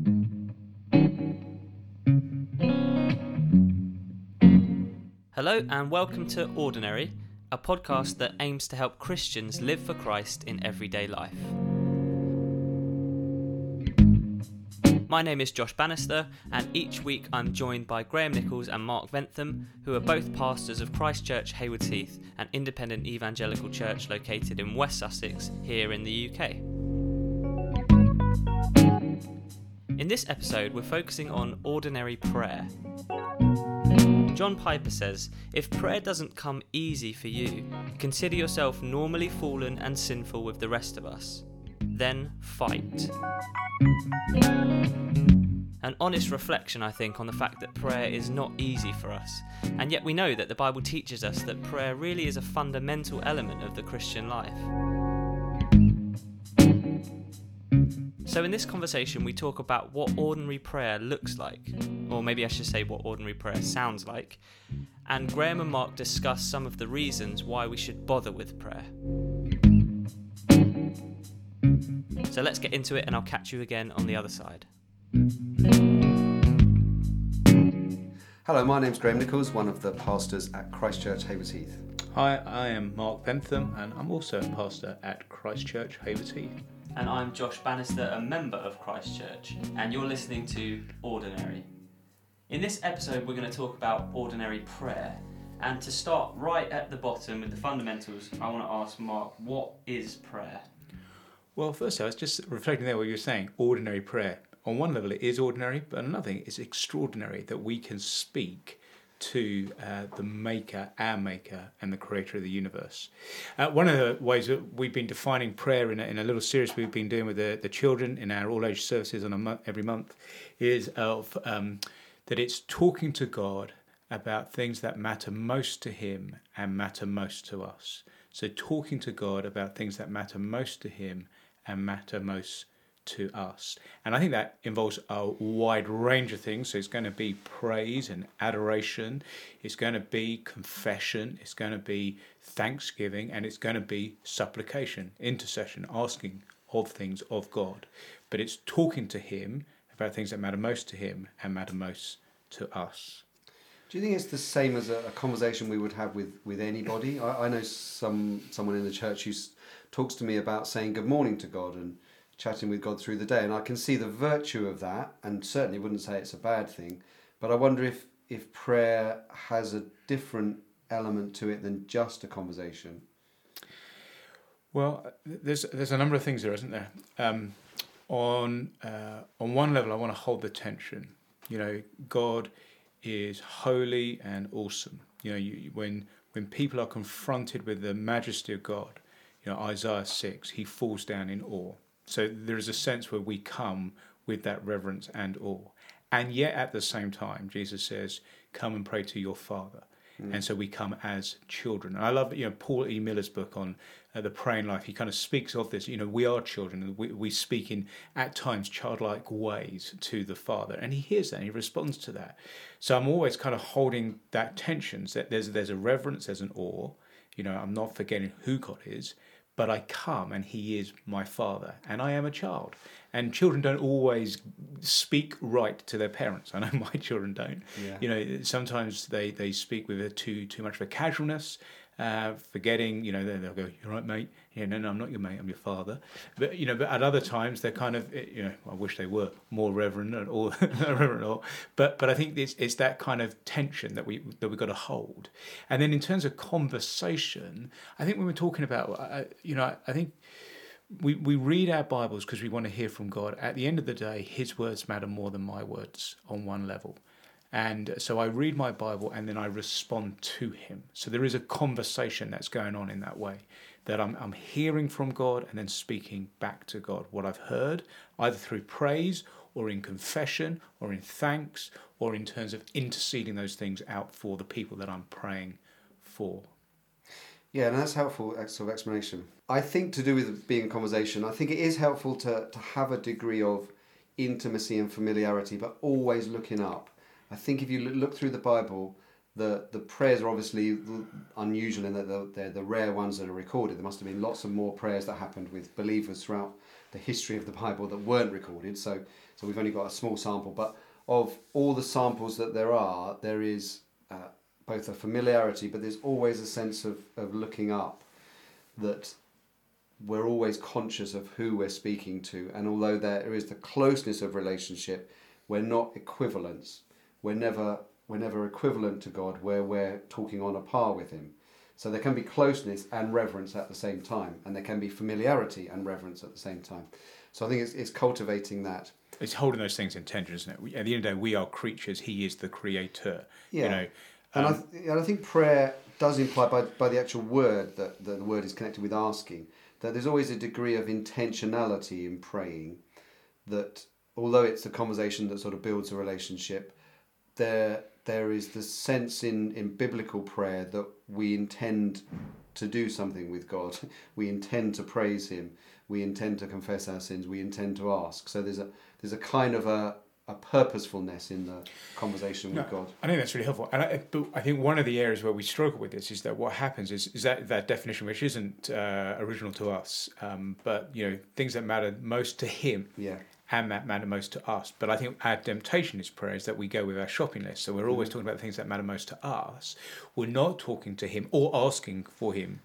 Hello and welcome to Ordinary, a podcast that aims to help Christians live for Christ in everyday life. My name is Josh Bannister, and each week I'm joined by Graham Nichols and Mark Bentham, who are both pastors of Christ Church, Haywards Heath, an independent evangelical church located in West Sussex here in the UK. In this episode, we're focusing on ordinary prayer. John Piper says, if prayer doesn't come easy for you, consider yourself normally fallen and sinful with the rest of us. Then fight. An honest reflection, I think, on the fact that prayer is not easy for us, and yet we know that the Bible teaches us that prayer really is a fundamental element of the Christian life. So in this conversation we talk about what ordinary prayer looks like, or maybe I should say what ordinary prayer sounds like, and Graham and Mark discuss some of the reasons why we should bother with prayer. So let's get into it and I'll catch you again on the other side. Hello, my name's Graham Nichols, one of the pastors at Christ Church, Haywards Heath. Hi, I am Mark Bentham and I'm also a pastor at Christ Church, Haywards Heath. And I'm Josh Bannister, a member of Christ Church, and you're listening to Ordinary. In this episode, we're going to talk about ordinary prayer. And to start right at the bottom with the fundamentals, I want to ask Mark, what is prayer? Well, first I was just reflecting there what you were saying, ordinary prayer. On one level it is ordinary, but on another it's extraordinary that we can speak to the Maker, our Maker, and the Creator of the universe. One of the ways that we've been defining prayer in a little series we've been doing with the children in our all-age services on every month is that it's talking to God about things that matter most to Him and matter most to us. So talking to God about things that matter most to Him and matter most to us. And I think that involves a wide range of things. So it's going to be praise and adoration, it's going to be confession, it's going to be thanksgiving, and it's going to be supplication, intercession, asking of things of God. But it's talking to Him about things that matter most to Him and matter most to us. Do you think it's the same as a conversation we would have with anybody? I know someone in the church who talks to me about saying good morning to God and chatting with God through the day, and I can see the virtue of that, and certainly wouldn't say it's a bad thing, but I wonder if prayer has a different element to it than just a conversation. Well, there's a number of things there, isn't there? On one level, I want to hold the tension. You know, God is holy and awesome. You know, when people are confronted with the majesty of God, you know, Isaiah 6, he falls down in awe. So there is a sense where we come with that reverence and awe. And yet at the same time, Jesus says, come and pray to your Father. And so we come as children. And I love, you know, Paul E. Miller's book on the praying life. He kind of speaks of this. You know, we are children, and we speak in, at times, childlike ways to the Father. And he hears that, and he responds to that. So I'm always kind of holding that tension. That there's a reverence, there's an awe. You know, I'm not forgetting who God is. But I come and He is my Father, and I am a child. And children don't always speak right to their parents. I know my children don't. Yeah. You know, sometimes they speak with too much of a casualness, forgetting. You know, they'll go, "You're right, mate." Yeah, no, I'm not your mate. I'm your father. But you know, but at other times they're kind of, you know, I wish they were more reverent or reverent. Or, but I think it's that kind of tension that we've got to hold. And then in terms of conversation, I think when we're talking about, you know, I think we read our Bibles because we want to hear from God. At the end of the day, His words matter more than my words on one level. And so I read my Bible and then I respond to Him. So there is a conversation that's going on in that way, that I'm hearing from God and then speaking back to God what I've heard, either through praise or in confession or in thanks or in terms of interceding those things out for the people that I'm praying for. Yeah, and that's helpful sort of explanation. I think to do with being a conversation, I think it is helpful to have a degree of intimacy and familiarity, but always looking up. I think if you look through the Bible, the prayers are obviously unusual in that they're the rare ones that are recorded. There must have been lots of more prayers that happened with believers throughout the history of the Bible that weren't recorded. So we've only got a small sample, but of all the samples that there is both a familiarity, but there's always a sense of looking up, that we're always conscious of who we're speaking to. And although there is the closeness of relationship, we're not equivalents. We're never equivalent to God, where we're talking on a par with him. So there can be closeness and reverence at the same time, and there can be familiarity and reverence at the same time. So I think it's cultivating that. It's holding those things in tension, isn't it? At the end of the day, we are creatures. He is the creator. Yeah. You know, and I think prayer does imply by the actual word that the word is connected with asking, that there's always a degree of intentionality in praying, that although it's a conversation that sort of builds a relationship, there is the sense in biblical prayer that we intend to do something with God. We intend to praise him. We intend to confess our sins. We intend to ask. So there's a kind of a purposefulness in the conversation with God. I think that's really helpful. And I think one of the areas where we struggle with this is that what happens is that definition, which isn't original to us, but you know, things that matter most to him. Yeah. And that matter most to us. But I think our temptation is prayer is that we go with our shopping list. So we're always talking about the things that matter most to us. We're not talking to him or asking for him,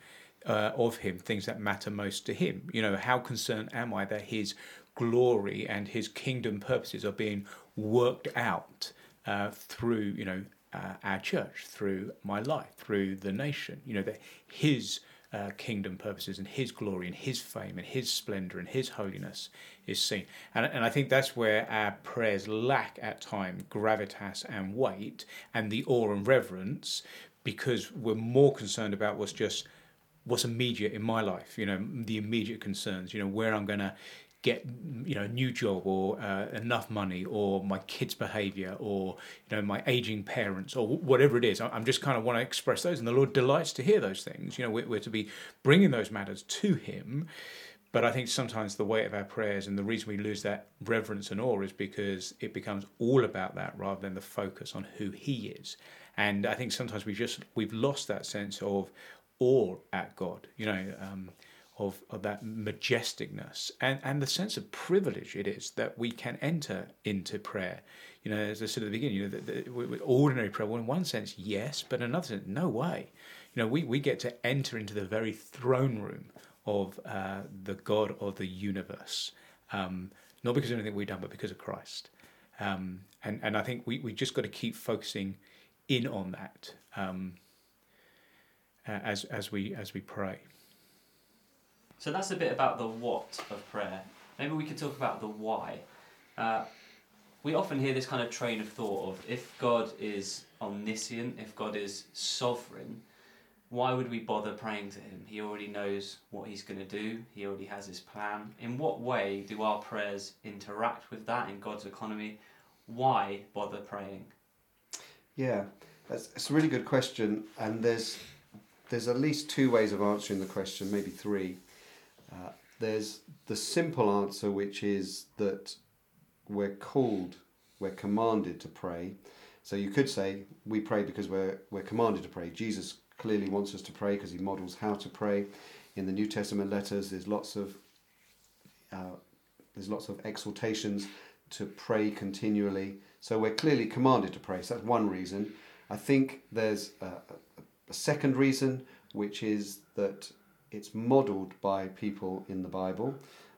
of him, things that matter most to him. You know, how concerned am I that his glory and his kingdom purposes are being worked out through, you know, our church, through my life, through the nation. You know, that his kingdom purposes and his glory and his fame and his splendor and his holiness is seen. And I think that's where our prayers lack at times gravitas and weight and the awe and reverence, because we're more concerned about what's immediate in my life, you know, the immediate concerns, you know, where I'm going to get, you know, a new job or enough money or my kids' behaviour or, you know, my ageing parents or whatever it is. I'm just kind of want to express those, and the Lord delights to hear those things. You know, we're to be bringing those matters to him. But I think sometimes the weight of our prayers and the reason we lose that reverence and awe is because it becomes all about that rather than the focus on who he is. And I think sometimes we've lost that sense of awe at God, you know, of that majesticness and the sense of privilege it is that we can enter into prayer. You know, as I said at the beginning, you know, with ordinary prayer, well, in one sense, yes, but in another sense, no way. You know, we get to enter into the very throne room of the God of the universe, not because of anything we've done, but because of Christ. And I think we just got to keep focusing in on that as we pray. So that's a bit about the what of prayer. Maybe we could talk about the why. We often hear this kind of train of thought of, if God is omniscient, if God is sovereign, why would we bother praying to him? He already knows what he's going to do. He already has his plan. In what way do our prayers interact with that in God's economy? Why bother praying? Yeah, it's a really good question, and there's at least two ways of answering the question, maybe three. There's the simple answer, which is that we're commanded to pray. So you could say we pray because we're commanded to pray. Jesus clearly wants us to pray because he models how to pray. In the New Testament letters, there's lots of exhortations to pray continually. So we're clearly commanded to pray. So that's one reason. I think there's a second reason, which is that it's modelled by people in the Bible.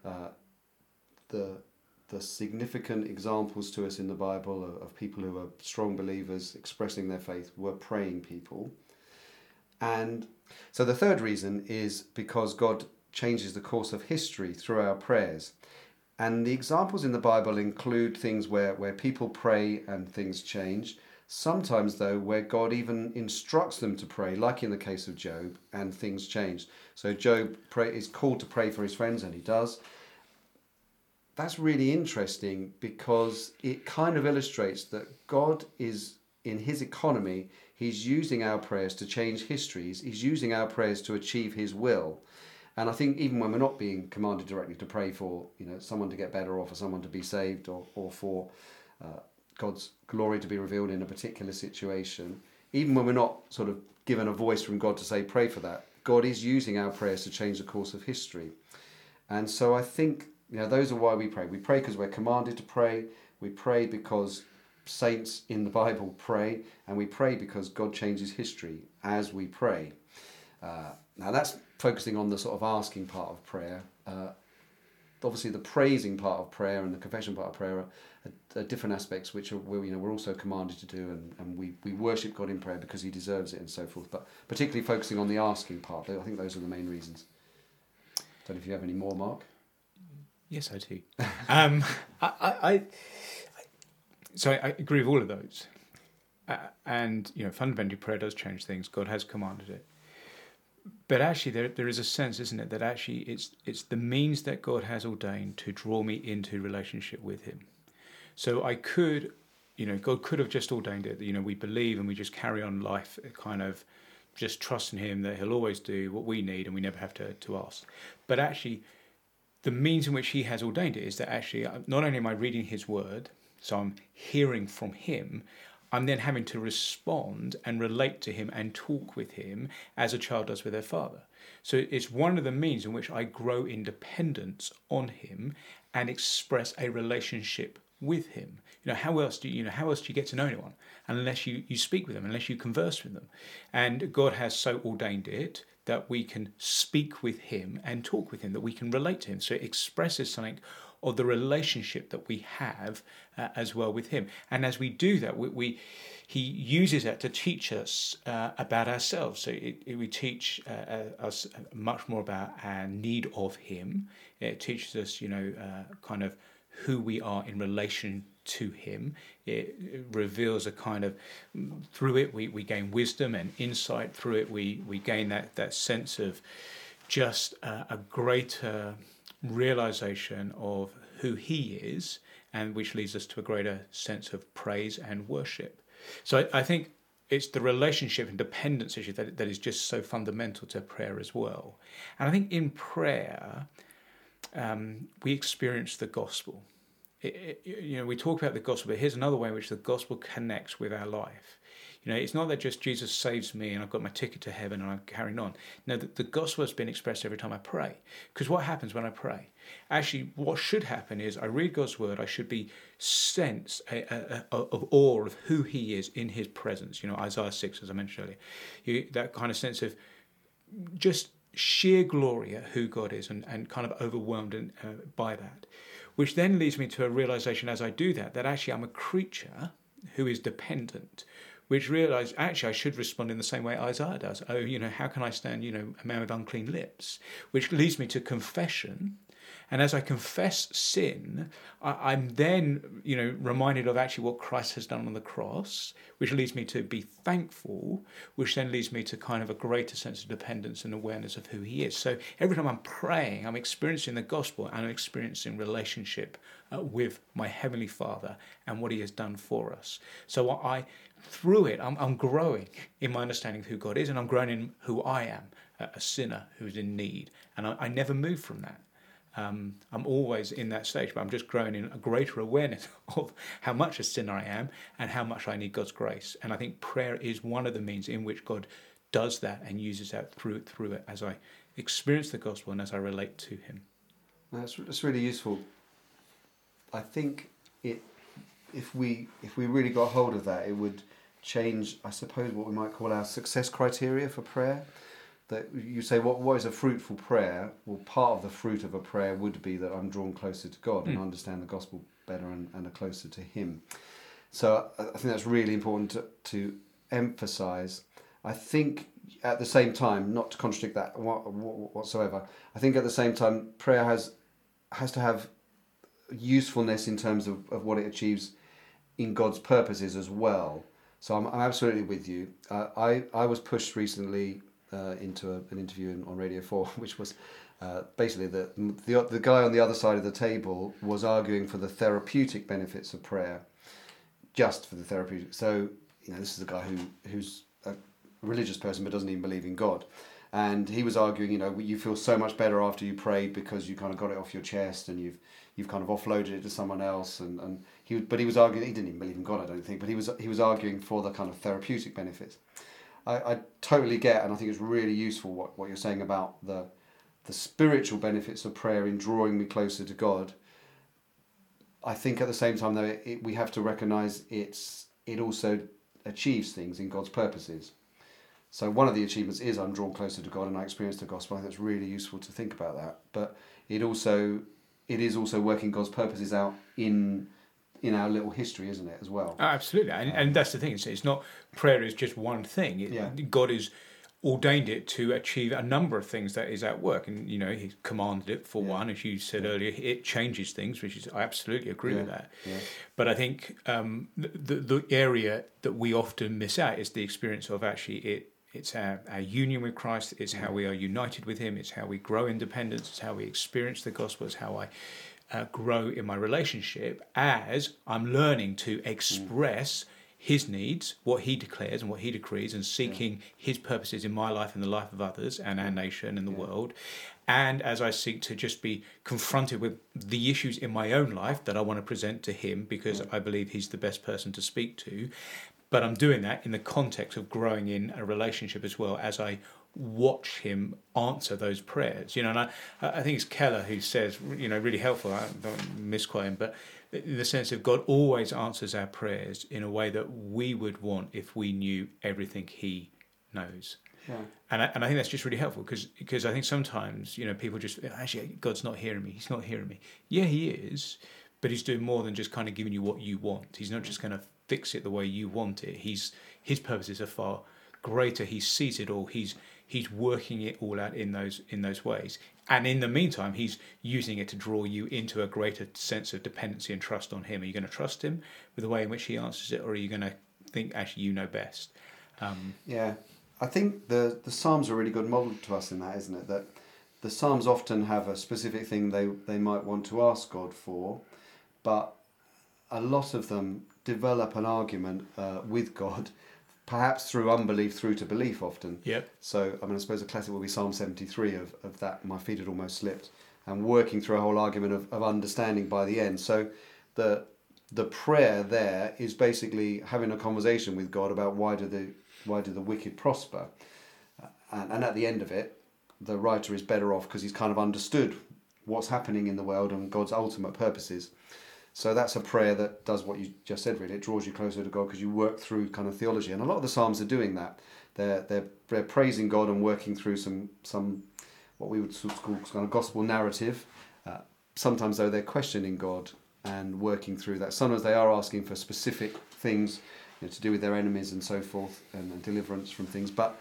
The significant examples to us in the Bible of people who are strong believers expressing their faith were praying people. And so the third reason is because God changes the course of history through our prayers. And the examples in the Bible include things where people pray and things change. Sometimes, though, where God even instructs them to pray, like in the case of Job, and things change. So Job is called to pray for his friends, and he does. That's really interesting because it kind of illustrates that God is, in his economy, he's using our prayers to change histories. He's using our prayers to achieve his will. And I think even when we're not being commanded directly to pray for, you know, someone to get better or for someone to be saved or for God's glory to be revealed in a particular situation, even when we're not sort of given a voice from God to say pray for that, God is using our prayers to change the course of history. And so I think those are why we pray. We pray because we're commanded to pray. We pray because saints in the Bible pray, and we pray because God changes history as we pray. Now that's focusing on the sort of asking part of prayer. Obviously, the praising part of prayer and the confession part of prayer are different aspects, which we're also commanded to do, and we worship God in prayer because He deserves it and so forth. But particularly focusing on the asking part, I think those are the main reasons. Don't know if you have any more, Mark. Yes, I do. So I agree with all of those, and fundamentally, prayer does change things. God has commanded it. But actually, there is a sense, isn't it, that actually it's the means that God has ordained to draw me into relationship with Him. So I could, God could have just ordained it that, we believe and we just carry on life, kind of just trusting Him that He'll always do what we need and we never have to ask. But actually, the means in which He has ordained it is that actually, not only am I reading His Word, so I'm hearing from Him, I'm then having to respond and relate to Him and talk with Him as a child does with their father. So it's one of the means in which I grow in dependence on Him and express a relationship with Him. How else do you get to know anyone unless you speak with them, unless you converse with them? And God has so ordained it that we can speak with Him and talk with Him, that we can relate to Him. So it expresses something of the relationship that we have as well with Him. And as we do that, He uses that to teach us about ourselves. So we teach us much more about our need of Him. It teaches us, kind of who we are in relation to Him. It reveals a kind of, through it we gain wisdom and insight. Through it we gain that sense of just a greater realization of who He is, and which leads us to a greater sense of praise and worship. So I think it's the relationship and dependence issue that is just so fundamental to prayer as well. And I think in prayer, we experience the gospel. We talk about the gospel, but here's another way in which the gospel connects with our life. It's not that just Jesus saves me and I've got my ticket to heaven and I'm carrying on. No, the gospel has been expressed every time I pray. Because what happens when I pray? Actually, what should happen is I read God's word, I should be sense of awe of who He is in His presence. Isaiah 6, as I mentioned earlier. That kind of sense of just sheer glory at who God is and kind of overwhelmed by that. Which then leads me to a realization as I do that actually I'm a creature who is dependent, which realised actually I should respond in the same way Isaiah does. How can I stand, a man with unclean lips? Which leads me to confession. And as I confess sin, I'm then, reminded of actually what Christ has done on the cross, which leads me to be thankful, which then leads me to kind of a greater sense of dependence and awareness of who He is. So every time I'm praying, I'm experiencing the gospel and I'm experiencing relationship with my Heavenly Father and what He has done for us. So through it, I'm growing in my understanding of who God is, and I'm growing in who I am, a sinner who's in need. And I never move from that. I'm always in that stage, but I'm just growing in a greater awareness of how much a sinner I am and how much I need God's grace. And I think prayer is one of the means in which God does that and uses that through it as I experience the gospel and as I relate to Him. That's really useful. I think if we really got hold of that, it would change, I suppose, what we might call our success criteria for prayer. That you say, what is a fruitful prayer? Well, part of the fruit of a prayer would be that I'm drawn closer to God and understand the gospel better and are closer to Him. So I think that's really important to emphasise. I think at the same time, not to contradict that whatsoever, I think at the same time prayer has to have usefulness in terms of what it achieves in God's purposes as well. So I'm absolutely with you. I was pushed recently into an interview on Radio 4, which was basically the guy on the other side of the table was arguing for the therapeutic benefits of prayer, just for the therapeutic. So this is a guy who's a religious person but doesn't even believe in God, and he was arguing, you feel so much better after you prayed because you kind of got it off your chest and you've kind of offloaded it to someone else, and he was arguing, he didn't even believe in God, I don't think, but he was arguing for the kind of therapeutic benefits. I totally get, and I think it's really useful what you're saying about the the spiritual benefits of prayer in drawing me closer to God, I think at the same time though we have to recognise it also achieves things in God's purposes. So one of the achievements is I'm drawn closer to God and I experience the gospel. I think it's really useful to think about that. But it is also working God's purposes out in our little history, isn't it, as well? Absolutely, and that's the thing. It's not prayer is just one thing. God has ordained it to achieve a number of things that is at work, and He commanded it for one, as you said earlier. It changes things, which is I absolutely agree with that. Yeah. But I think the area that we often miss out is the experience of actually it's our union with Christ. It's how we are united with Him. It's how we grow in dependence. It's how we experience the gospel. It's how I grow in my relationship as I'm learning to express His needs, what He declares and what He decrees, and seeking His purposes in my life and the life of others and our nation and the world. And as I seek to just be confronted with the issues in my own life that I want to present to Him because I believe He's the best person to speak to. But I'm doing that in the context of growing in a relationship as well as I watch Him answer those prayers. And I think it's Keller who says, really helpful, I don't misquote him, but in the sense of God always answers our prayers in a way that we would want if we knew everything He knows. Yeah. And I think that's just really helpful because I think sometimes, people just, actually, God's not hearing me. He's not hearing me. Yeah, He is, but He's doing more than just kind of giving you what you want. He's not just going to fix it the way you want it. His purposes are far greater. He sees it all. He's working it all out in those ways. And in the meantime, He's using it to draw you into a greater sense of dependency and trust on Him. Are you going to trust Him with the way in which He answers it, or are you going to think, actually, you know best? I think the Psalms are a really good model to us in that, isn't it? That the Psalms often have a specific thing they might want to ask God for, but a lot of them develop an argument with God, perhaps through unbelief through to belief often. Yep. So, I suppose a classic will be Psalm 73 of that, my feet had almost slipped, and working through a whole argument of understanding by the end. So the prayer there is basically having a conversation with God about why do the wicked prosper? And at the end of it, the writer is better off because he's kind of understood what's happening in the world and God's ultimate purposes. So that's a prayer that does what you just said, really. It draws you closer to God because you work through kind of theology. And a lot of the Psalms are doing that. They're praising God and working through some what we would call kind of gospel narrative. Sometimes, though, they're questioning God and working through that. Sometimes they are asking for specific things to do with their enemies and so forth and deliverance from things. But,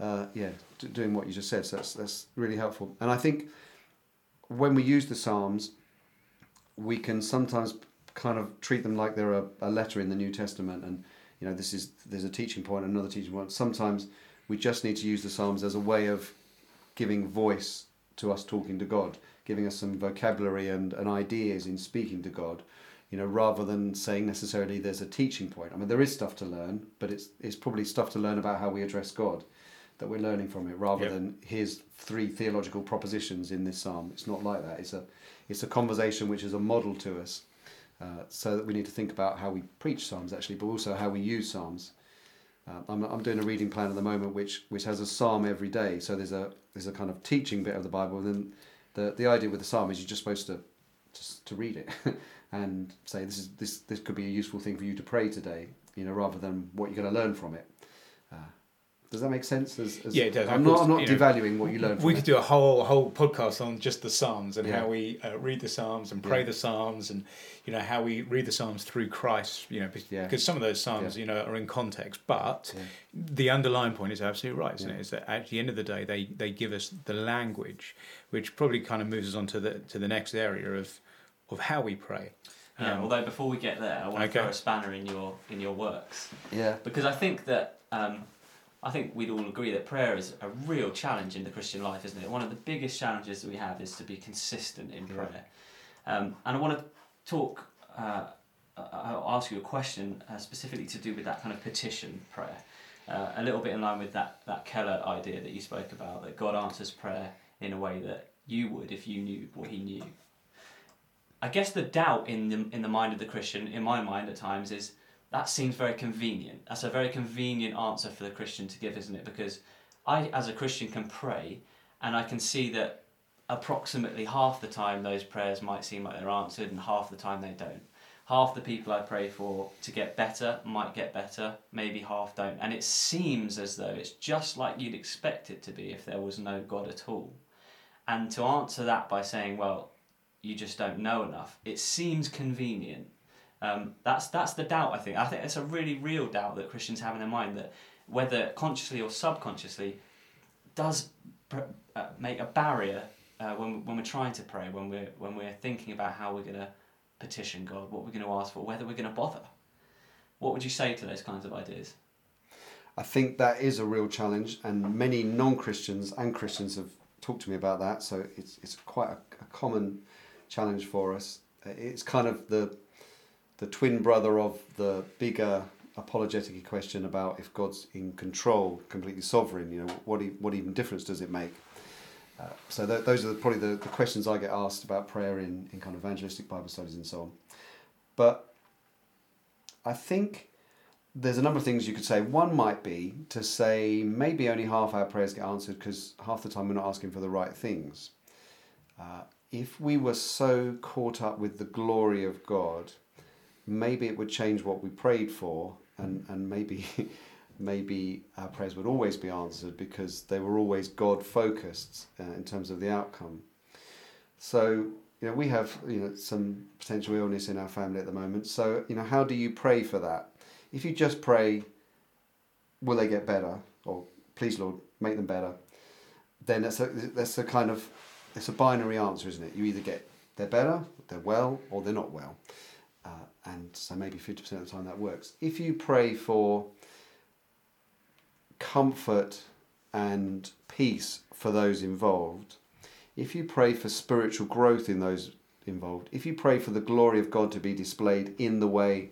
doing what you just said. So that's really helpful. And I think when we use the Psalms, we can sometimes kind of treat them like they're a letter in the New Testament, and there's a teaching point, another teaching point. Sometimes we just need to use the Psalms as a way of giving voice to us talking to God, giving us some vocabulary and ideas in speaking to God, rather than saying necessarily there's a teaching point. There is stuff to learn, but it's probably stuff to learn about how we address God that we're learning from it, rather than here's 3 theological propositions in this psalm. It's not like that. It's a conversation which is a model to us, so that we need to think about how we preach psalms actually, but also how we use psalms. I'm doing a reading plan at the moment which has a psalm every day. So there's a kind of teaching bit of the Bible, and then the idea with the psalm is you're just supposed to read it and say this could be a useful thing for you to pray today, rather than what you're going to learn from it. Does that make sense? Yeah, it does. I'm not devaluing what you learn from it. We could do a whole podcast on just the Psalms and how we read the Psalms and pray the Psalms, and how we read the Psalms through Christ. Because some of those Psalms are in context, but the underlying point is absolutely right, isn't it? Is that at the end of the day they give us the language, which probably kind of moves us on to the next area of how we pray. Although before we get there, I want to throw a spanner in your works. Yeah. Because I think that. I think we'd all agree that prayer is a real challenge in the Christian life, isn't it? One of the biggest challenges that we have is to be consistent in prayer. And I want to talk, I'll ask you a question specifically to do with that kind of petition prayer. A little bit in line with that Keller idea that you spoke about, that God answers prayer in a way that you would if you knew what He knew. I guess the doubt in the mind of the Christian, in my mind at times, is that seems very convenient. That's a very convenient answer for the Christian to give, isn't it? Because I, as a Christian, can pray and I can see that approximately half the time those prayers might seem like they're answered, and half the time they don't. Half the people I pray for to get better might get better, maybe half don't. And it seems as though it's just like you'd expect it to be if there was no God at all. And to answer that by saying, well, you just don't know enough, it seems convenient. That's the doubt, I think. I think it's a really real doubt that Christians have in their mind, that whether consciously or subconsciously does make a barrier when we're trying to pray, when we're thinking about how we're going to petition God, what we're going to ask for, whether we're going to bother. What would you say to those kinds of ideas? I think that is a real challenge, and many non-Christians and Christians have talked to me about that, so it's quite a common challenge for us. It's kind of the twin brother of the bigger apologetic question about if God's in control, completely sovereign, you know, what even difference does it make? So those are probably the questions I get asked about prayer in kind of evangelistic Bible studies and so on. But I think there's a number of things you could say. One might be to say maybe only half our prayers get answered because half the time we're not asking for the right things. If we were so caught up with the glory of God, maybe it would change what we prayed for, and maybe our prayers would always be answered because they were always God focused in terms of the outcome. So, you know, we have, you know, some potential illness in our family at the moment. So, you know, how do you pray for that? If you just pray, will they get better? Or please, Lord, make them better. Then that's a kind of, it's a binary answer, isn't it? You either get they're better, they're well, or they're not well. And so maybe 50% of the time that works. If you pray for comfort and peace for those involved, if you pray for spiritual growth in those involved, if you pray for the glory of God to be displayed in the way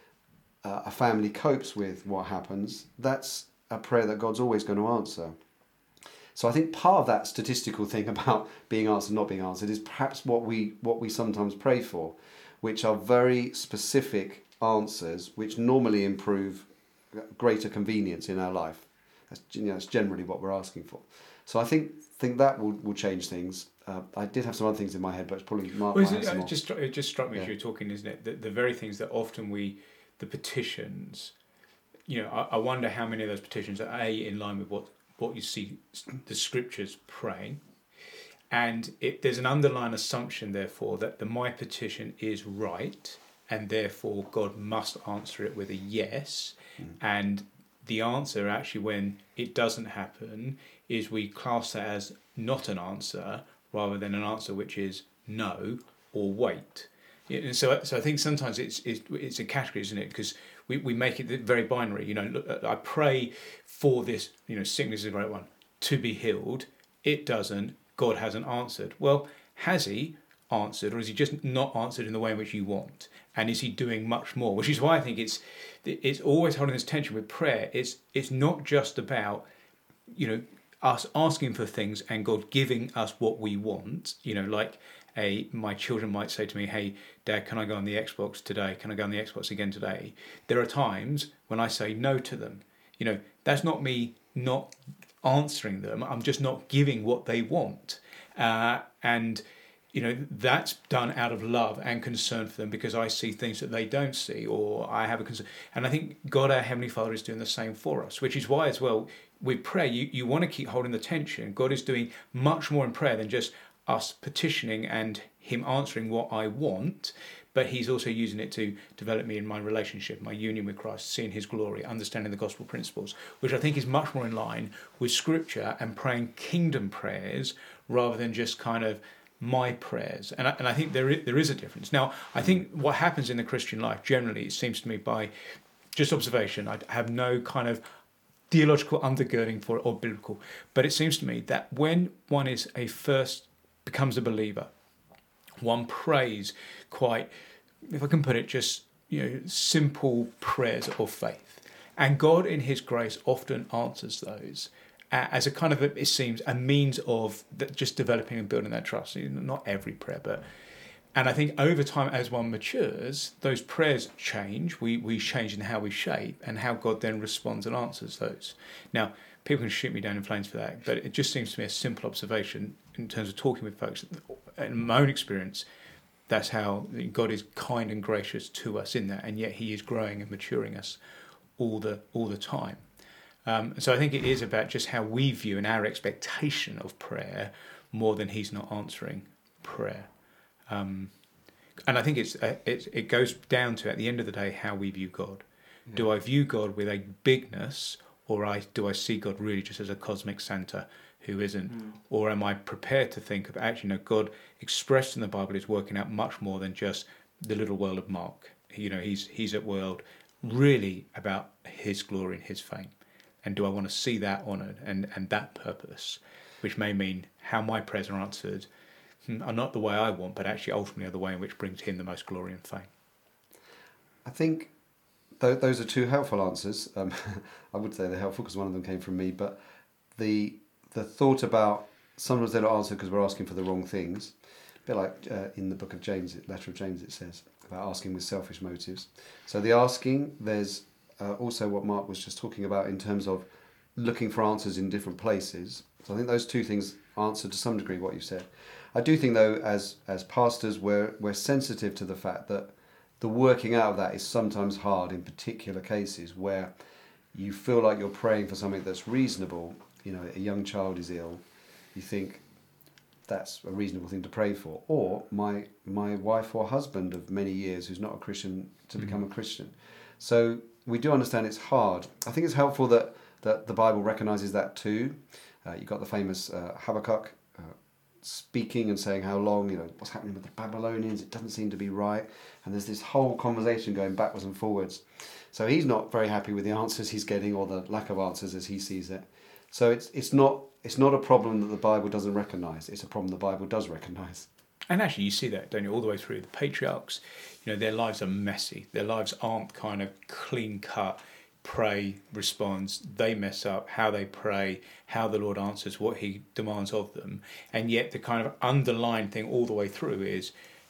a family copes with what happens, that's a prayer that God's always going to answer. So I think part of that statistical thing about being answered, not being answered, is perhaps what we sometimes pray for, which are very specific answers, which normally improve greater convenience in our life. That's generally what we're asking for. So I think that will change things. I did have some other things in my head, but it's probably it just struck me as you were talking, isn't it? The very things that often the petitions, you know, I wonder how many of those petitions are in line with what you see the scriptures praying. And there's an underlying assumption, therefore, that my petition is right, and therefore God must answer it with a yes. And the answer, actually, when it doesn't happen, is we class that as not an answer, rather than an answer which is no or wait. And so I think sometimes it's a category, isn't it? Because we make it very binary. You know, look, I pray for this, you know, sickness is the right one, to be healed. It doesn't. God hasn't answered. Well, has he answered, or is he just not answered in the way in which you want? And is he doing much more? Which is why I think it's always holding this tension with prayer. It's not just about, you know, us asking for things and God giving us what we want. You know, like my children might say to me, "Hey, Dad, can I go on the Xbox today? Can I go on the Xbox again today?" There are times when I say no to them. You know, that's not me not answering them. I'm just not giving what they want. And, you know, that's done out of love and concern for them because I see things that they don't see, or I have a concern. And I think God, our Heavenly Father, is doing the same for us, which is why as well, with prayer, you want to keep holding the tension. God is doing much more in prayer than just us petitioning and him answering what I want, but he's also using it to develop me in my relationship, my union with Christ, seeing his glory, understanding the gospel principles, which I think is much more in line with scripture and praying kingdom prayers rather than just kind of my prayers. And I think there is a difference. Now, I think what happens in the Christian life, generally, it seems to me by just observation, I have no kind of theological undergirding for it or biblical, but it seems to me that when one becomes a believer, one prays quite, if I can put it, just, you know, simple prayers of faith. And God in his grace often answers those as a kind of, it seems, a means of just developing and building that trust. Not every prayer, but... And I think over time, as one matures, those prayers change. We change in how we shape and how God then responds and answers those. Now, people can shoot me down in flames for that, but it just seems to me a simple observation in terms of talking with folks. In my own experience, that's how God is kind and gracious to us in that, and yet He is growing and maturing us all the time. So I think it is about just how we view and our expectation of prayer more than He's not answering prayer. And I think it goes down to, at the end of the day, how we view God. Yeah. Do I view God with a bigness, or do I see God really just as a cosmic Santa who isn't? Or am I prepared to think of, actually, no, God expressed in the Bible is working out much more than just the little world of Mark. He's at world really about His glory and His fame. And do I want to see that honoured and that purpose, which may mean how my prayers are answered are not the way I want, but actually ultimately are the way in which brings Him the most glory and fame. I think those are two helpful answers. I would say they're helpful because one of them came from me, but the thought about sometimes they're not answered because we're asking for the wrong things, a bit like in the book of James, letter of James, it says about asking with selfish motives. So the asking, there's also what Mark was just talking about in terms of looking for answers in different places. So I think those two things answer to some degree what you've said. I do think, though, as pastors, we're sensitive to the fact that the working out of that is sometimes hard in particular cases where you feel like you're praying for something that's reasonable. You know, a young child is ill. You think that's a reasonable thing to pray for. Or my wife or husband of many years who's not a Christian to become a Christian. So we do understand it's hard. I think it's helpful that the Bible recognises that too. You've got the famous Habakkuk speaking and saying how long, what's happening with the Babylonians, it doesn't seem to be right. And there's this whole conversation going backwards and forwards. So he's not very happy with the answers he's getting or the lack of answers as he sees it. So it's not a problem that the Bible doesn't recognise. It's a problem the Bible does recognise. And actually you see that, don't you, all the way through. The patriarchs, their lives are messy. Their lives aren't kind of clean cut. Pray, responds, they mess up, how they pray, how the Lord answers, what He demands of them. And yet the kind of underlying thing all the way through is,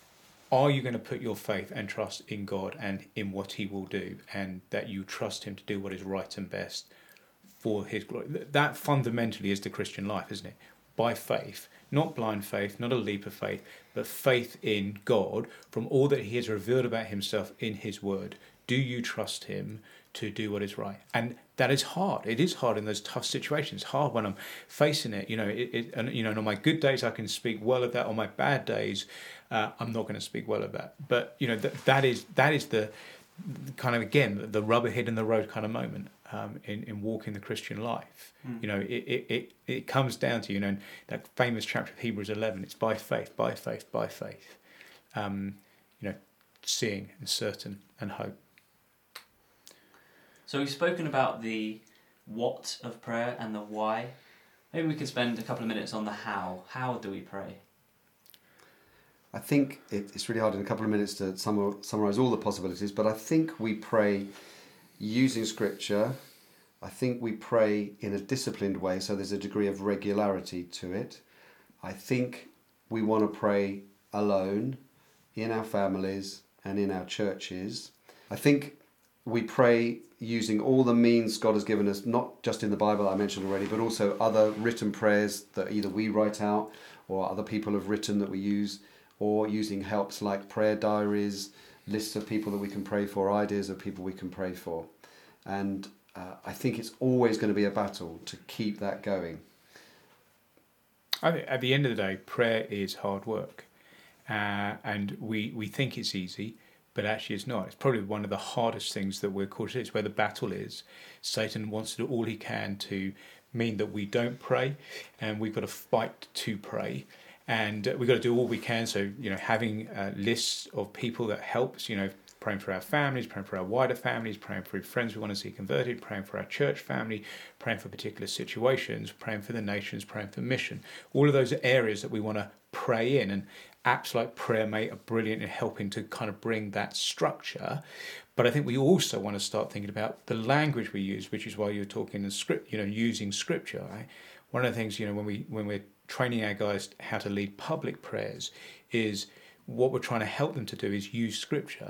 are you going to put your faith and trust in God and in what He will do, and that you trust Him to do what is right and best for His glory? That fundamentally is the Christian life, isn't it? By faith, not blind faith, not a leap of faith, but faith in God from all that He has revealed about Himself in His Word. Do you trust Him to do what is right? And that is hard. It is hard in those tough situations. It's hard when I'm facing it. And on my good days I can speak well of that. On my bad days, I'm not going to speak well of that. But that is the kind of, again, the rubber hitting the road kind of moment in walking the Christian life. It comes down to that famous chapter of Hebrews 11. It's by faith, by faith, by faith. Seeing and certain and hope. So we've spoken about the what of prayer and the why. Maybe we could spend a couple of minutes on the how. How do we pray? I think it's really hard in a couple of minutes to summarise all the possibilities, but I think we pray using Scripture. I think we pray in a disciplined way, so there's a degree of regularity to it. I think we want to pray alone, in our families and in our churches. I think we pray using all the means God has given us, not just in the Bible I mentioned already, but also other written prayers that either we write out or other people have written that we use, or using helps like prayer diaries, lists of people that we can pray for, ideas of people we can pray for. And I think it's always going to be a battle to keep that going. I think at the end of the day, prayer is hard work. And we think it's easy, but actually it's not. It's probably one of the hardest things that we're called to do. It's where the battle is. Satan wants to do all he can to mean that we don't pray, and we've got to fight to pray. And we've got to do all we can. So, having lists of people that helps, praying for our families, praying for our wider families, praying for friends we want to see converted, praying for our church family, praying for particular situations, praying for the nations, praying for mission. All of those areas that we want to pray in. And apps like PrayerMate are brilliant in helping to kind of bring that structure. But I think we also want to start thinking about the language we use, which is why you're talking in script, using Scripture. Right? One of the things, when we're training our guys how to lead public prayers, is what we're trying to help them to do is use Scripture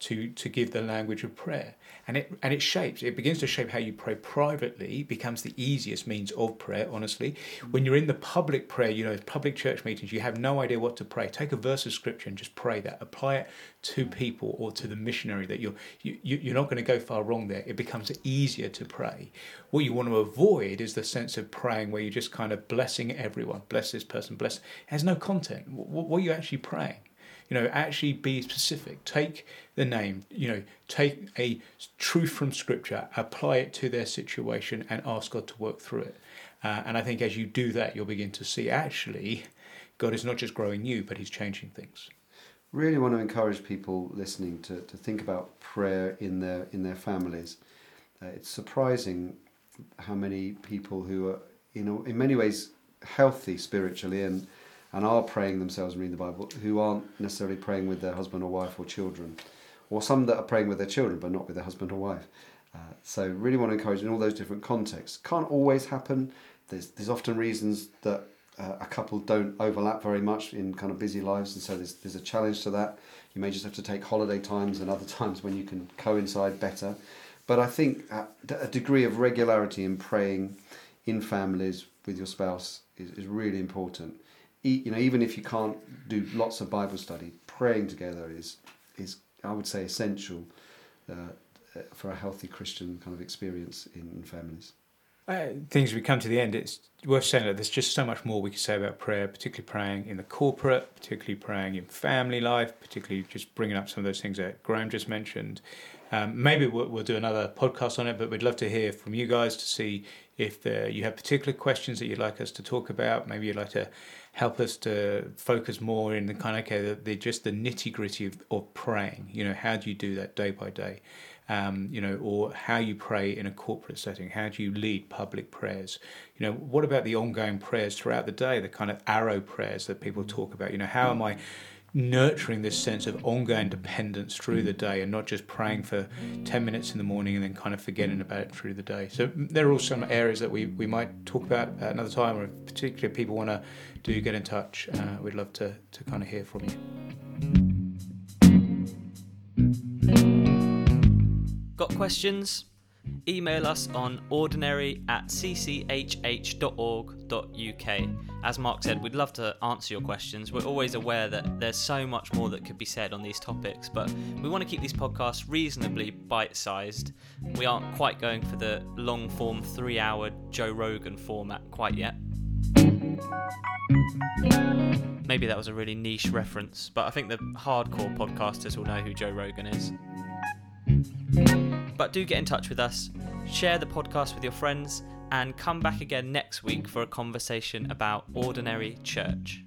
to give the language of prayer. And it begins to shape how you pray privately. It becomes the easiest means of prayer, honestly. When you're in the public prayer, public church meetings, you have no idea what to pray. Take a verse of scripture and just pray that. Apply it to people or to the missionary that you're not going to go far wrong there. It becomes easier to pray. What you want to avoid is the sense of praying where you're just kind of blessing everyone. Bless this person, bless. It has no content. What are you actually praying? Actually be specific. Take the name, take a truth from Scripture, apply it to their situation and ask God to work through it. And I think as you do that, you'll begin to see actually God is not just growing you, but he's changing things. Really want to encourage people listening to think about prayer in their families. It's surprising how many people who are, in many ways healthy spiritually and are praying themselves and reading the Bible, who aren't necessarily praying with their husband or wife or children, or some that are praying with their children but not with their husband or wife. So really want to encourage in all those different contexts. Can't always happen. There's often reasons that a couple don't overlap very much in kind of busy lives, and so there's a challenge to that. You may just have to take holiday times and other times when you can coincide better. But I think a degree of regularity in praying in families with your spouse is really important. Even if you can't do lots of Bible study, praying together is I would say essential for a healthy Christian kind of experience in families. Things we come to the end, it's worth saying that there's just so much more we could say about prayer, particularly praying in the corporate, particularly praying in family life, particularly just bringing up some of those things that Graham just mentioned. Maybe we'll do another podcast on it, but we'd love to hear from you guys to see if you have particular questions that you'd like us to talk about. Maybe you'd like to help us to focus more in the kind of just the nitty-gritty of praying. How do you do that day by day? Or how you pray in a corporate setting. How do you lead public prayers? What about the ongoing prayers throughout the day, the kind of arrow prayers that people talk about? How am I nurturing this sense of ongoing dependence through the day and not just praying for 10 minutes in the morning and then kind of forgetting about it through the day? So there are all some areas that we might talk about another time, or if particularly people want to get in touch, we'd love to kind of hear from you. Got questions? Email us on ordinary@cchh.org.uk. As Mark said, we'd love to answer your questions. We're always aware that there's so much more that could be said on these topics, but we want to keep these podcasts reasonably bite-sized. We aren't quite going for the long-form 3-hour Joe Rogan format quite yet. Maybe that was a really niche reference, but I think the hardcore podcasters will know who Joe Rogan is. But do get in touch with us, share the podcast with your friends, and come back again next week for a conversation about ordinary church.